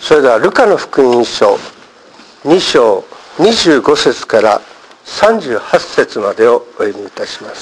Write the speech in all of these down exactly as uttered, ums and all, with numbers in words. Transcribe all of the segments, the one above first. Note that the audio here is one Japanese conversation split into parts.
それではルカの福音書に章にじゅうご節からさんじゅうはち節までをお読みいたします。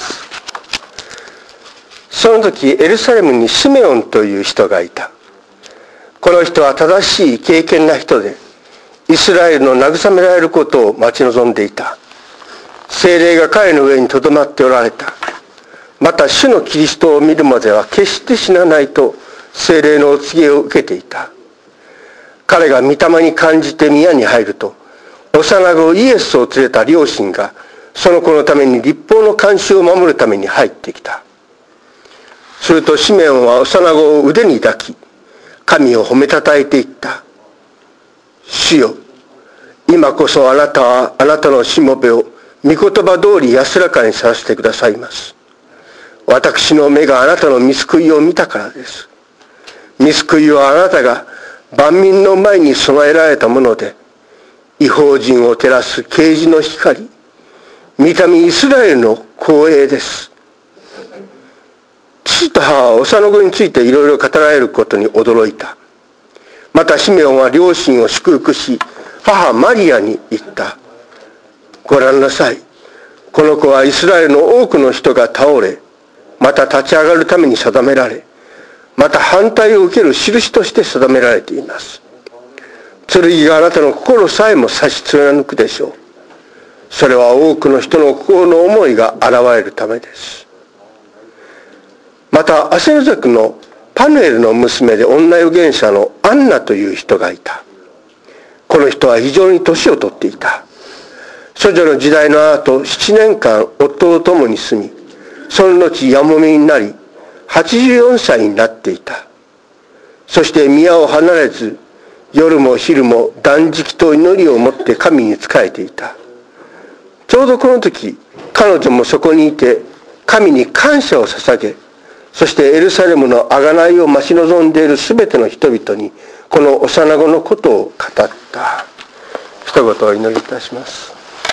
その時エルサレムにシメオンという人がいた。この人は正しい敬虔な人で、イスラエルの慰められることを待ち望んでいた。聖霊が彼の上にとどまっておられた。また主のキリストを見るまでは決して死なないと聖霊のお告げを受けていた。彼が御霊に感じて宮に入ると、幼子イエスを連れた両親がその子のために律法の慣習を守るために入ってきた。するとシメオンは幼子を腕に抱き、神を褒めたたえていった。主よ、今こそあなたはあなたのしもべを御言葉通り安らかにさせてくださいます。私の目があなたの御救いを見たからです。御救いはあなたが万民の前に備えられたもので、異邦人を照らす啓示の光、御民イスラエルの光栄です。父と母は幼子についていろいろ語られることに驚いた。またシメオンは両親を祝福し、母マリアに言った。ご覧なさい。この子はイスラエルの多くの人が倒れ、また立ち上がるために定められ、また反対を受ける印として定められています。剣があなたの心さえも刺し貫くでしょう。それは多くの人の心の思いが現れるためです。またアセル族のパヌエルの娘で女預言者のアンナという人がいた。この人は非常に年を取っていた。処女の時代の後ななねんかん夫と共に住み、その後やもめになりはちじゅうよんさいになっていた。そして宮を離れず、夜も昼も断食と祈りを持って神に仕えていた。ちょうどこの時、彼女もそこにいて神に感謝を捧げ、そしてエルサレムの贖いを待ち望んでいるすべての人々にこの幼子のことを語った。一言お祈りいたします。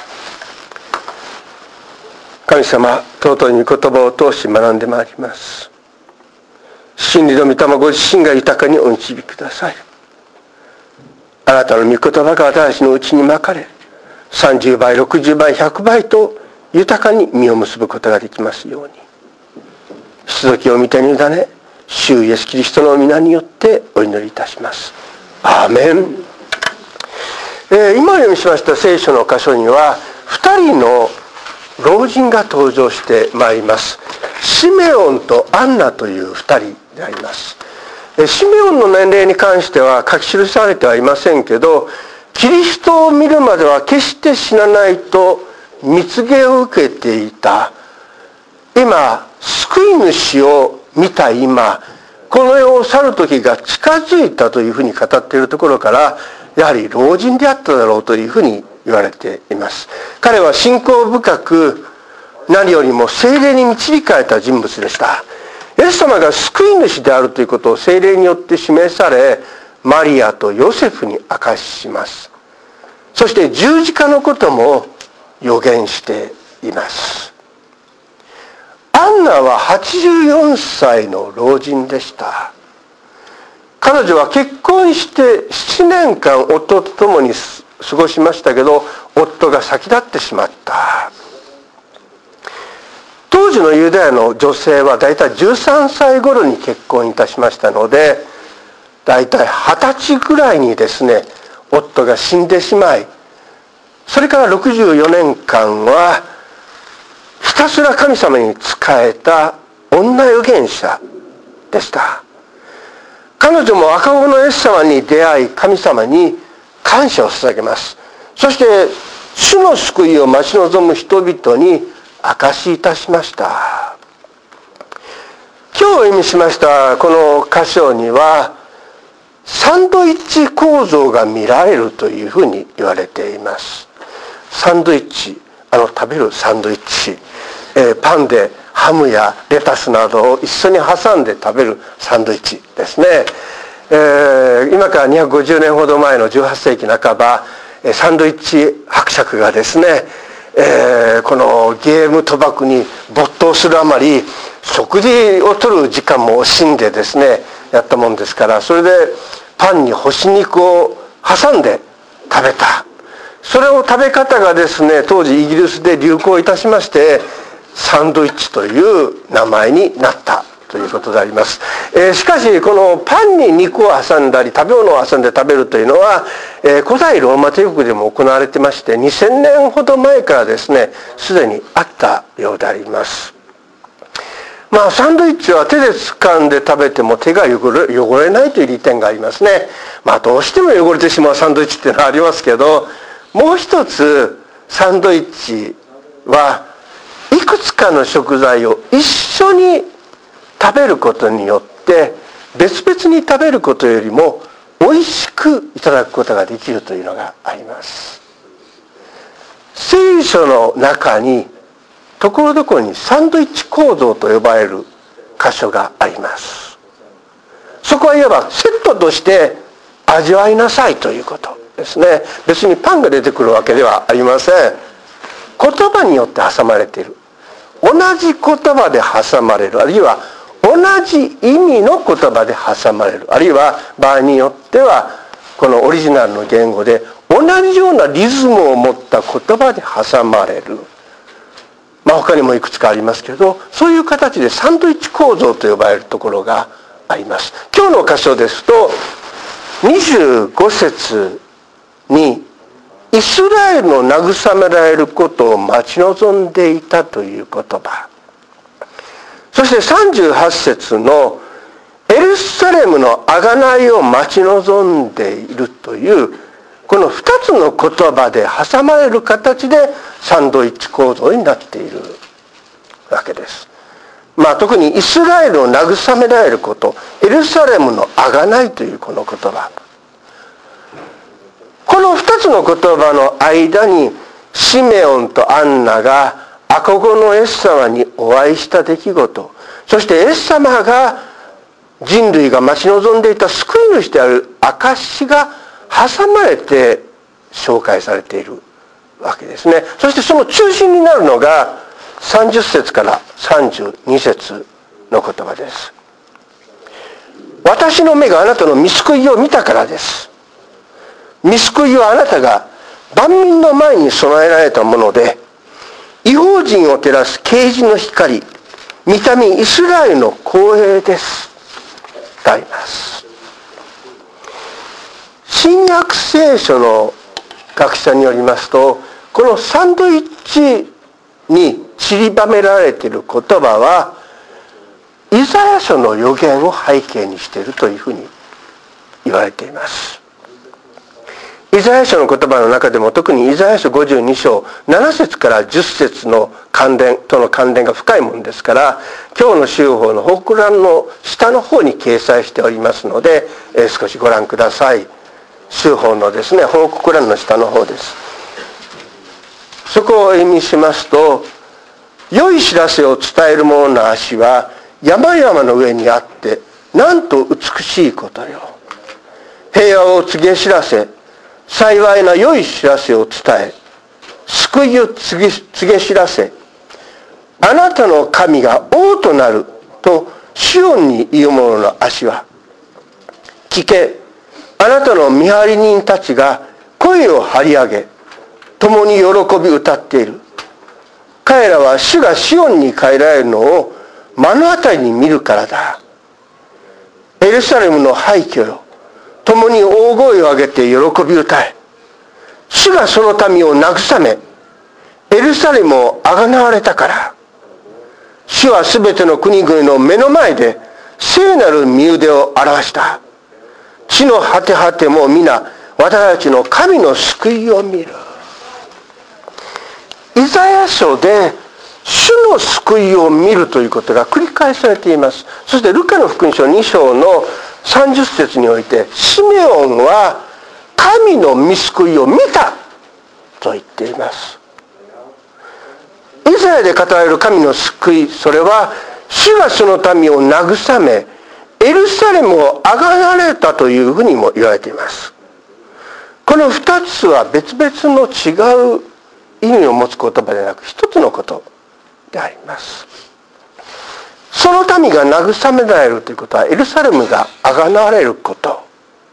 神様、尊い御言葉を通し学んでまいります。真理の御霊ご自身が豊かにお導きください。あなたの御言葉が私たちのうちにまかれ、さんじゅうばい、ろくじゅうばい、ひゃくばいと豊かに実を結ぶことができますように。出土を御手に委ね、主イエスキリストの皆によってお祈りいたします。アーメン。えー、今読みしました聖書の箇所にはふたりの老人が登場してまいります。シメオンとアンナというふたりであります。シメオンの年齢に関しては書き記されてはいませんけど、キリストを見るまでは決して死なないと蜜毛を受けていた。今救い主を見た今、この世を去る時が近づいたというふうに語っているところから、やはり老人であっただろうというふうに言われています。彼は信仰深く、何よりも聖霊に導かれた人物でした。イエス様が救い主であるということを聖霊によって示され、マリアとヨセフに明かします。そして十字架のことも予言しています。アンナははちじゅうよんさいの老人でした。彼女は結婚してななねんかん夫と共に過ごしましたけど、夫が先立ってしまった。当時のユダヤの女性はだいたいじゅうさんさい頃に結婚いたしましたので、だいたいはたちぐらいにですね、夫が死んでしまい、それからろくじゅうよねんかんはひたすら神様に仕えた女預言者でした。彼女も赤子のイエス様に出会い、神様に感謝を捧げます。そして主の救いを待ち望む人々に証しいたしました。今日意味しましたこの箇所にはサンドイッチ構造が見られるというふうに言われています。サンドイッチ、あの食べるサンドイッチ、えー、パンでハムやレタスなどを一緒に挟んで食べるサンドイッチですね。えー、今からにひゃくごじゅうねんほど前のじゅうはっせいきなかば、サンドイッチ伯爵がですね、えー、このゲーム賭博に没頭するあまり食事をとる時間も惜しんでですねやったもんですから、それでパンに干し肉を挟んで食べた。それを食べ方がですね、当時イギリスで流行いたしまして、サンドイッチという名前になったということであります。えー、しかしこのパンに肉を挟んだり食べ物を挟んで食べるというのは、えー、古代ローマ帝国でも行われてまして、にせんねんほど前からですね、すでにあったようであります。まあサンドイッチは手で掴んで食べても手が汚れ、汚れないという利点がありますね。まあどうしても汚れてしまうサンドイッチっていうのはありますけど、もう一つサンドイッチはいくつかの食材を一緒に食べることによって別々に食べることよりも美味しくいただくことができるというのがあります。聖書の中にところどころにサンドイッチ構造と呼ばれる箇所があります。そこはいわばセットとして味わいなさいということですね。別にパンが出てくるわけではありません。言葉によって挟まれている。同じ言葉で挟まれる、あるいは同じ意味の言葉で挟まれる、あるいは場合によってはこのオリジナルの言語で同じようなリズムを持った言葉で挟まれる。まあ他にもいくつかありますけど、そういう形でサンドイッチ構造と呼ばれるところがあります。今日の箇所ですとにじゅうご節にイスラエルの慰められることを待ち望んでいたという言葉、そしてさんじゅうはち節のエルサレムの贖いを待ち望んでいるというこのふたつの言葉で挟まれる形でサンドイッチ構造になっているわけです。まあ特にイスラエルを慰められること、エルサレムの贖いというこの言葉、このふたつの言葉の間にシメオンとアンナが赤子のイエス様にお会いした出来事、そしてイエス様が人類が待ち望んでいた救い主である証が挟まれて紹介されているわけですね。そしてその中心になるのがさんじゅっ節からさんじゅうに節の言葉です。私の目があなたの御救いを見たからです。御救いはあなたが万民の前に備えられたもので、異邦人を照らす啓示の光、御民イスラエルの光栄ですとあります。新約聖書の学者によりますと、このサンドイッチに散りばめられている言葉はイザヤ書の予言を背景にしているというふうに言われています。イザヤ書の言葉の中でも特にイザヤ書ごじゅうに章なな節からじゅっ節の関連との関連が深いものですから、今日の修法の報告欄の下の方に掲載しておりますので、えー、少しご覧ください。修法のですね、報告欄の下の方です。そこを意味しますと、良い知らせを伝える者の足は山々の上にあってなんと美しいことよ。平和を告げ知らせ、幸いな良い知らせを伝え、救いを告げ、告げ知らせ、あなたの神が王となるとシオンに言う者の足は、聞け、あなたの見張り人たちが声を張り上げ、共に喜び歌っている。彼らは主がシオンに帰られるのを目の当たりに見るからだ。エルサレムの廃墟よ、共に大声を上げて喜び歌え。主がその民を慰め、エルサレムをあがなわれたから。主はすべての国々の目の前で聖なる身腕を表した。地の果て果ても皆私たちの神の救いを見る。イザヤ書で主の救いを見るということが繰り返されています。そしてルカの福音書に章のさんじゅっ節において、シメオンは神の御救いを見たと言っています。イザヤで語られる神の救い、それは主がその民を慰め、エルサレムをあがなれたというふうにも言われています。この二つは別々の違う意味を持つ言葉ではなく一つのことであります。その民が慰められるということはエルサレムがあがなわれること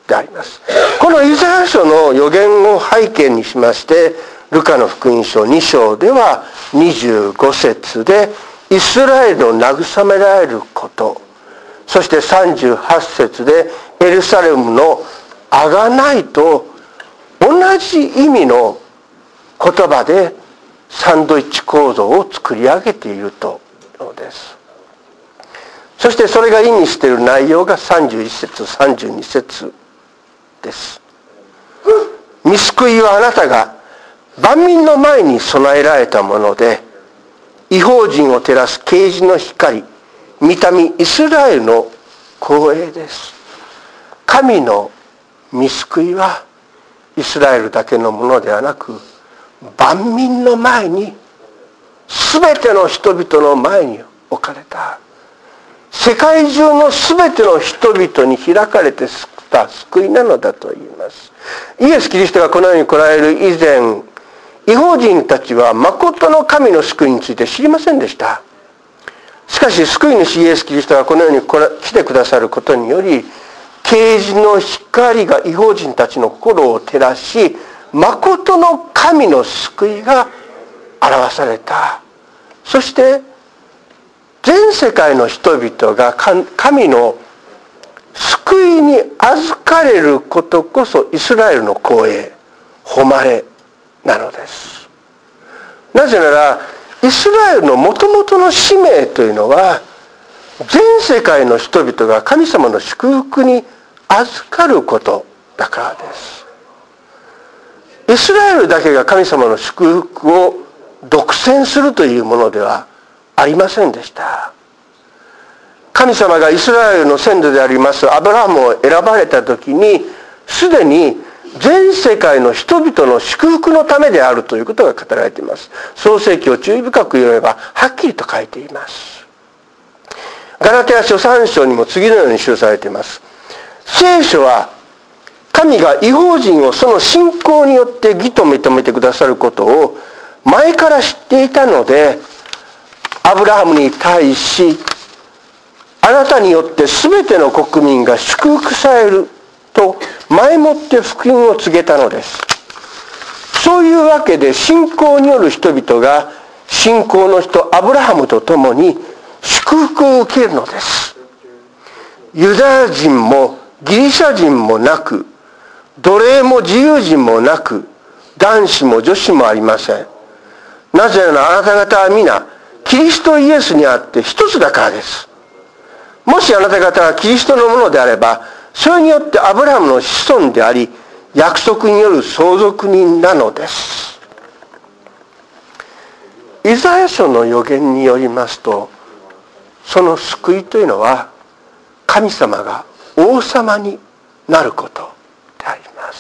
であります。このイザヤ書の予言を背景にしまして、ルカの福音書に章ではにじゅうご節でイスラエルの慰められること、そしてさんじゅうはち節でエルサレムのあがないと同じ意味の言葉でサンドイッチ構造を作り上げているというのです。そしてそれが意味している内容がさんじゅういち節さんじゅうに節です。御救いはあなたが万民の前に備えられたもので、異邦人を照らす啓示の光、御民イスラエルの光栄です。神の御救いはイスラエルだけのものではなく、万民の前に、全ての人々の前に置かれた、世界中の全ての人々に開かれて救った救いなのだと言います。イエス・キリストがこの世に来られる以前、異邦人たちは誠の神の救いについて知りませんでした。しかし救い主イエス・キリストがこの世に来てくださることにより、啓示の光が異邦人たちの心を照らし、誠の神の救いが表された。そして全世界の人々が神の救いに預かれることこそイスラエルの光栄、誉れなのです。なぜならイスラエルのもともとの使命というのは、全世界の人々が神様の祝福に預かることだからです。イスラエルだけが神様の祝福を独占するというものではありませんでした。神様がイスラエルの先祖でありますアブラハムを選ばれた時に、すでに全世界の人々の祝福のためであるということが語られています。創世記を注意深く読めばはっきりと書いています。ガラテヤ書さん章にも次のように記されています。聖書は神が異邦人をその信仰によって義と認めてくださることを前から知っていたので、アブラハムに対し、あなたによって全ての国民が祝福されると前もって福音を告げたのです。そういうわけで信仰による人々が信仰の人アブラハムと共に祝福を受けるのです。ユダヤ人もギリシャ人もなく、奴隷も自由人もなく、男子も女子もありません。なぜならあなた方は皆キリストイエスにあって一つだからです。もしあなた方がキリストのものであれば、それによってアブラハムの子孫であり、約束による相続人なのです。イザヤ書の予言によりますと、その救いというのは神様が王様になることであります。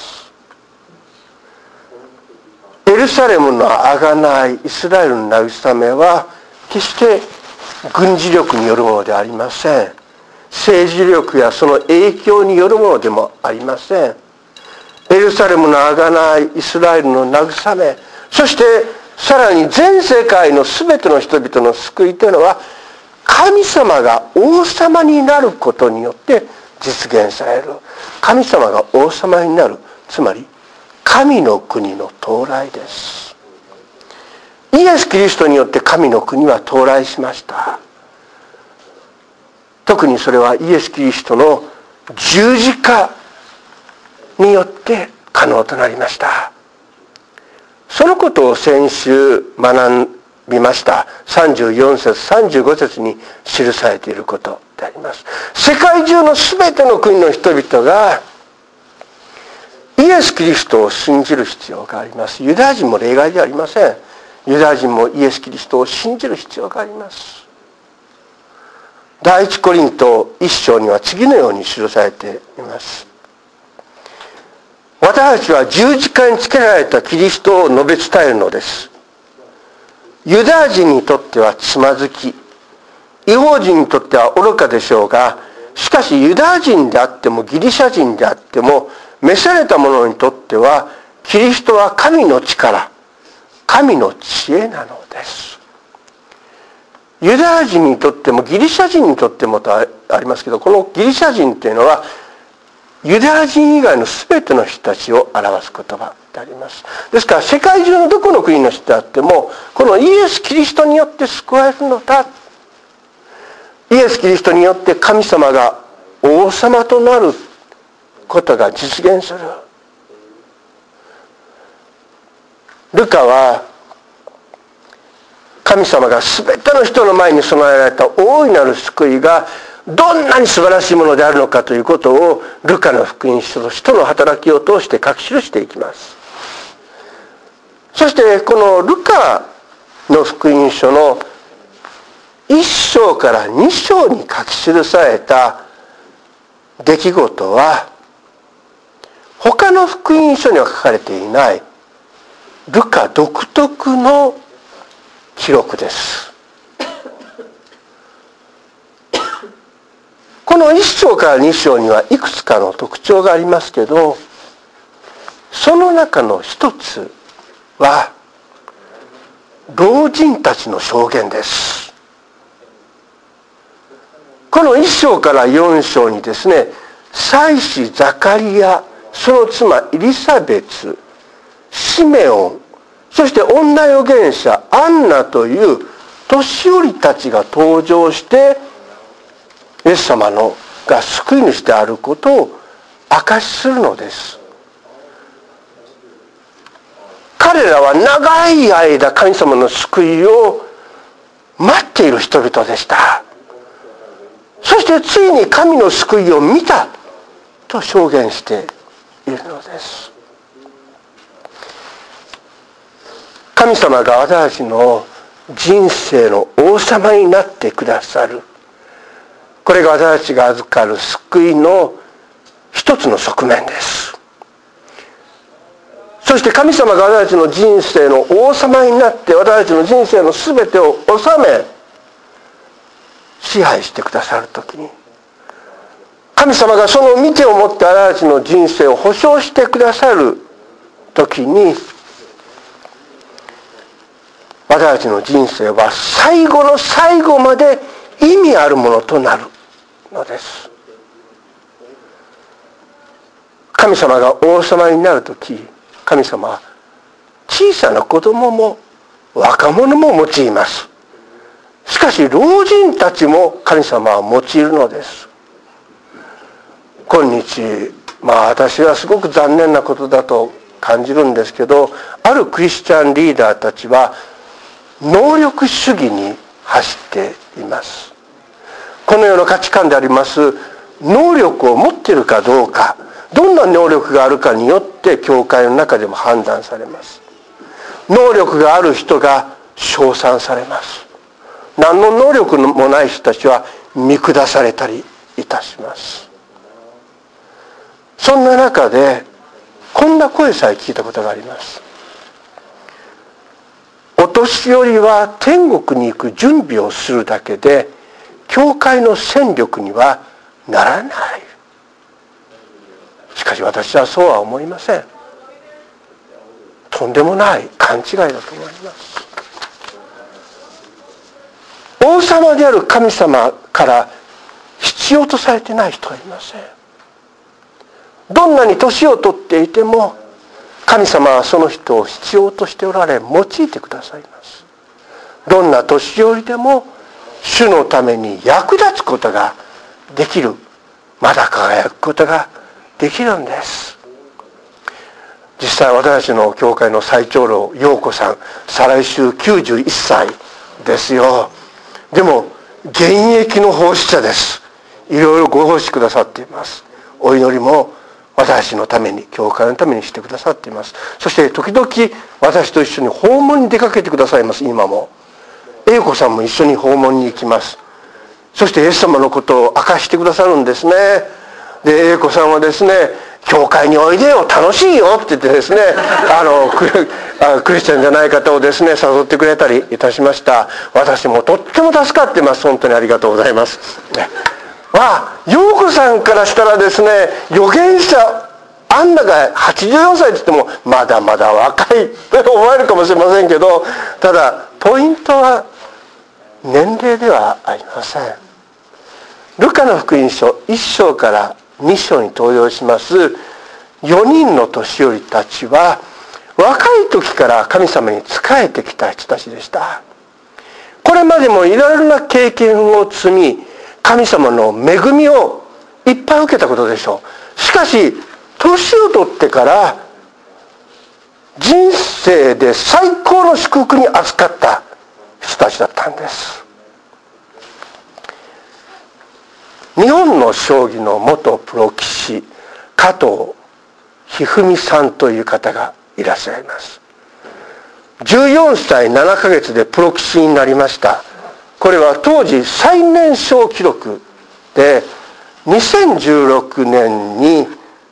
エルサレムのあがないイスラエルの慰めは決して軍事力によるものではありません。政治力やその影響によるものでもありません。エルサレムのあがないイスラエルの慰め、そしてさらに全世界の全ての人々の救いというのは、神様が王様になることによって実現される。神様が王様になる、つまり神の国の到来です。イエス・キリストによって神の国は到来しました。特にそれはイエス・キリストの十字架によって可能となりました。そのことを先週学びましたさんじゅうよん節さんじゅうご節に記されていることであります。世界中の全ての国の人々がイエス・キリストを信じる必要があります。ユダヤ人も例外ではありません。ユダヤ人もイエス・キリストを信じる必要があります。第一コリント一章には次のように記されています。私たちは十字架につけられたキリストを述べ伝えるのです。ユダヤ人にとってはつまずき、異邦人にとっては愚かでしょうが、しかしユダヤ人であってもギリシャ人であっても召された者にとってはキリストは神の力、神の知恵なのです。ユダヤ人にとってもギリシャ人にとってもとありますけど、このギリシャ人というのはユダヤ人以外の全ての人たちを表す言葉であります。ですから世界中のどこの国の人であってもこのイエス・キリストによって救われるのだ。イエス・キリストによって神様が王様となることが実現する。ルカは神様が全ての人の前に備えられた大いなる救いがどんなに素晴らしいものであるのかということをルカの福音書と使徒の働きを通して書き記していきます。そしてこのルカの福音書のいっ章からに章に書き記された出来事は他の福音書には書かれていないルカ独特の記録です。このいっ章からに章にはいくつかの特徴がありますけど、その中の一つは老人たちの証言です。このいっ章からよん章にですね、祭司ザカリア、その妻エリサベツ、シメオン、そして女預言者アンナという年寄りたちが登場してイエス様のが救い主であることを証しするのです。彼らは長い間神様の救いを待っている人々でした。そしてついに神の救いを見たと証言しているのです。神様が私たちの人生の王様になってくださる。これが私たちが預かる救いの一つの側面です。そして神様が私たちの人生の王様になって私たちの人生の全てを治め支配してくださるときに、神様がその見てをもって私たちの人生を保証してくださるときに、私たちの人生は最後の最後まで意味あるものとなるのです。神様が王様になるとき、神様は小さな子供も若者も用います。しかし老人たちも神様は用いるのです。今日、まあ私はすごく残念なことだと感じるんですけど、あるクリスチャンリーダーたちは能力主義に走っています。この世の価値観であります能力を持っているかどうか、どんな能力があるかによって教会の中でも判断されます。能力がある人が称賛されます。何の能力もない人たちは見下されたりいたします。そんな中でこんな声さえ聞いたことがあります。お年寄りは天国に行く準備をするだけで教会の戦力にはならない。しかし私はそうは思いません。とんでもない勘違いだと思います。王様である神様から必要とされてない人はいません。どんなに年を取っていても神様はその人を必要としておられ用いてくださいます。どんな年寄りでも主のために役立つことができる、まだ輝くことができるんです。実際私たちの教会の最長老陽子さん、再来週きゅうじゅういっさいですよ。でも現役の奉仕者です。いろいろご奉仕くださっています。お祈りも私のために、教会のためにしてくださっています。そして時々私と一緒に訪問に出かけてくださいます。今も英子さんも一緒に訪問に行きます。そしてイエス様のことを明かしてくださるんですね。で英子さんはですね、教会においでよ、楽しいよって言ってですね、あのクリ、クリスチャンじゃない方をですね誘ってくれたりいたしました。私もとっても助かってます。本当にありがとうございます。まあ陽子さんからしたらですね、預言者アンナがはちじゅうよんさいって言ってもまだまだ若いと思われるかもしれませんけど、ただポイントは年齢ではありません。ルカの福音書いっ章からに章に登場しますよにんの年寄りたちは、若い時から神様に仕えてきた人たちでした。これまでもいろいろな経験を積み、神様の恵みをいっぱい受けたことでしょう。しかし年を取ってから人生で最高の祝福に預かった人たちだったんです。日本の将棋の元プロ棋士加藤一二三さんという方がいらっしゃいます。じゅうよんさいななかげつでプロ棋士になりました。これは当時最年少記録で、にせんじゅうろくねんに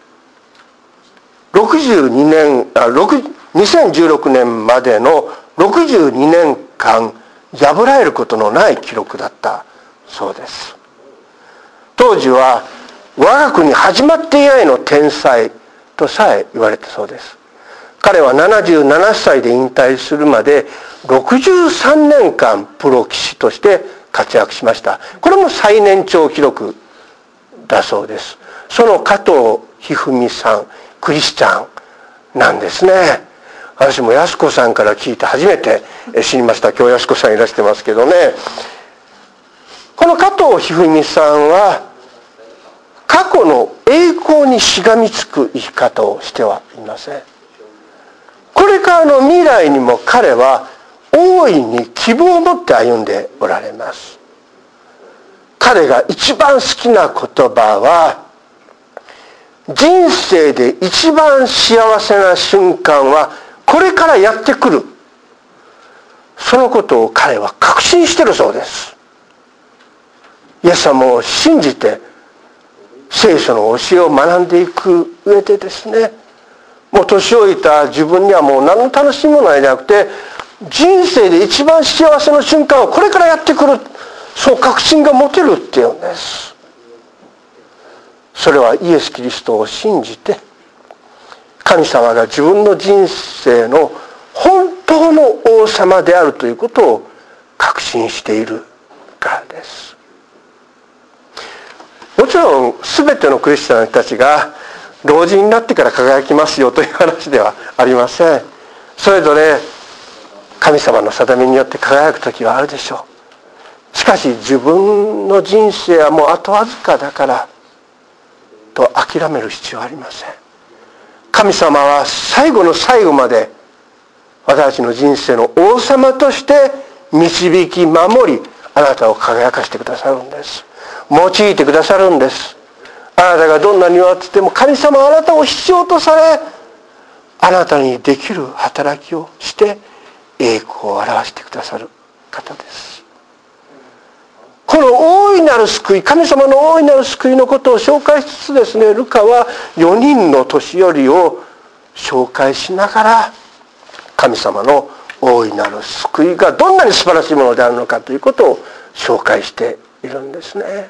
ろくじゅうにねんあにせんじゅうろくねんまでのろくじゅうにねんかん破られることのない記録だったそうです。当時は我が国始まって以来の天才とさえ言われたそうです。彼はななじゅうななさいで引退するまでろくじゅうさんねんかんプロ棋士として活躍しました。これも最年長記録だそうです。その加藤一二三さん、クリスチャンなんですね。私も安子さんから聞いて初めて知りました。今日安子さんいらしてますけどね。この加藤一二三さんは過去の栄光にしがみつく生き方をしてはいません。これからの未来にも彼は大いに希望を持って歩んでおられます。彼が一番好きな言葉は、人生で一番幸せな瞬間はこれからやってくる。そのことを彼は確信しているそうです。イエス様を信じて聖書の教えを学んでいく上でですね、もう年老いた自分にはもう何の楽しみもないじゃなくて、人生で一番幸せの瞬間はこれからやってくる、そう確信が持てるっていうんです。それはイエス・キリストを信じて、神様が自分の人生の本当の王様であるということを確信しているからです。もちろん全てのクリスチャンたちが老人になってから輝きますよという話ではありません。それぞれ神様の定めによって輝く時はあるでしょう。しかし自分の人生はもうあとわずかだからと諦める必要はありません。神様は最後の最後まで私たちの人生の王様として導き守り、あなたを輝かしてくださるんです。用いてくださるんです。あなたがどんなに弱ってても神様はあなたを必要とされ、あなたにできる働きをして栄光を表してくださる方です。この大いなる救い、神様の大いなる救いのことを紹介しつつですね、ルカはよにんの年寄りを紹介しながら、神様の大いなる救いがどんなに素晴らしいものであるのかということを紹介しているんですね。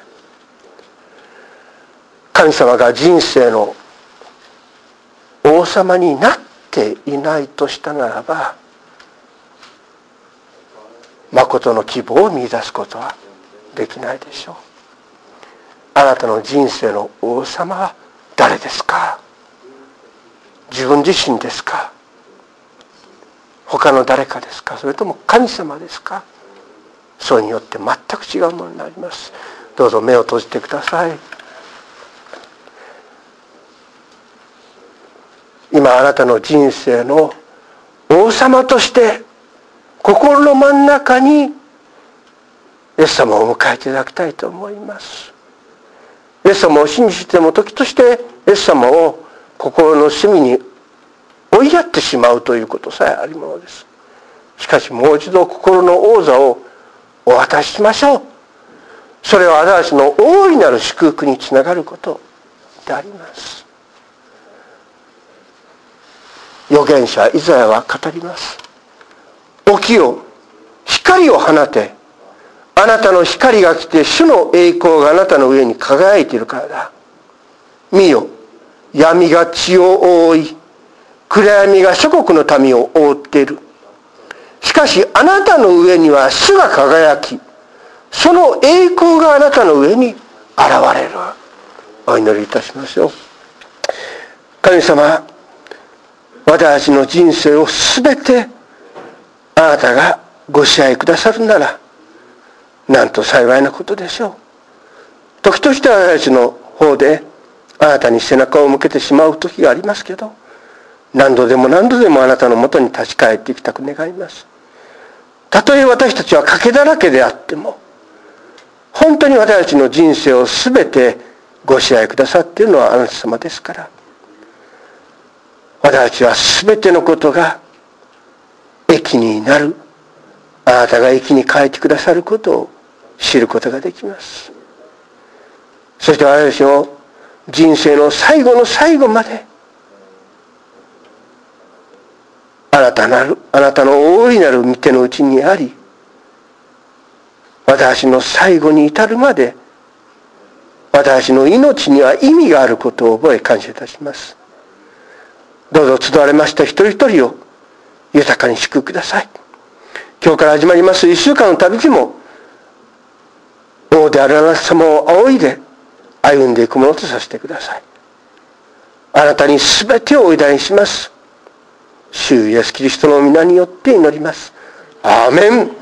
神様が人生の王様になっていないとしたならば、誠の希望を見出すことはできないでしょう。あなたの人生の王様は誰ですか？自分自身ですか？他の誰かですか？それとも神様ですか？それによって全く違うものになります。どうぞ目を閉じてください。今あなたの人生の王様として心の真ん中にイエス様を迎えていただきたいと思います。イエス様を信じても時としてイエス様を心の隅に追いやってしまうということさえありものです。しかしもう一度心の王座をお渡ししましょう。それは私たちの大いなる祝福につながることであります。預言者イザヤは語ります。起きよ、光を放て。あなたの光が来て主の栄光があなたの上に輝いているからだ。見よ、闇が地を覆い、暗闇が諸国の民を覆っている。しかしあなたの上には主が輝き、その栄光があなたの上に現れる。 お祈りいたしましょう。神様、私たちの人生をすべてあなたがご支配くださるなら、なんと幸いなことでしょう。時としては私たちの方であなたに背中を向けてしまう時がありますけど、何度でも何度でもあなたのもとに立ち返っていきたく願います。たとえ私たちは賭けだらけであっても、本当に私たちの人生をすべてご支配くださっているのはあなた様ですから、私たちはすべてのことが益になる、あなたが益に変えてくださることを知ることができます。そして私たちの人生の最後の最後まで、あなたなる、あなたの大いなる御手のうちにあり、私の最後に至るまで、私の命には意味があることを覚え感謝いたします。どうぞ集われました一人一人を豊かに祝福ください。今日から始まります一週間の旅路も、王であるあなた様を仰いで歩んでいくものとさせてください。あなたに全てをお委ねします。主イエスキリストの皆によって祈ります。アーメン。